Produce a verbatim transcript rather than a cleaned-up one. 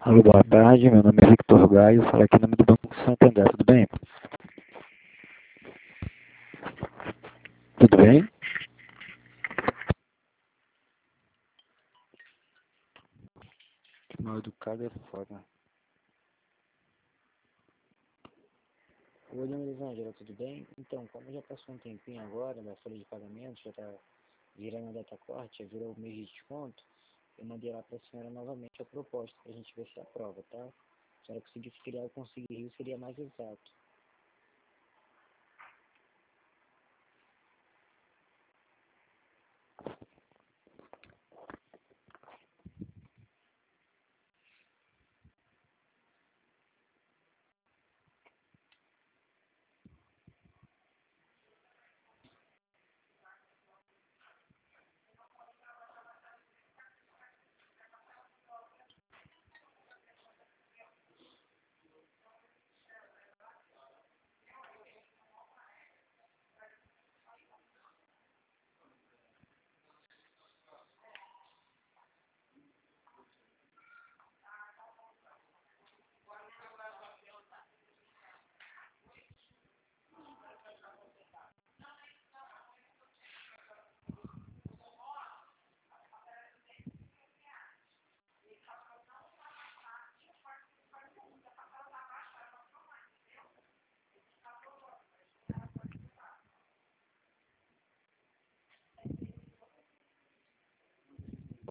Alô, boa tarde. Meu nome é Victor Gaio, falo aqui em nome do Banco Santander, tudo bem? Tudo bem? Que mal educado é foda. Oi, dona Elisângela, tudo bem? Então, como já passou um tempinho agora da folha de pagamento, já está virando a data corte, já virou o mês de desconto, eu mandei lá para a senhora novamente a proposta para a gente ver se aprova, tá? Se a senhora conseguisse criar o Conseguir Rio, seria mais exato.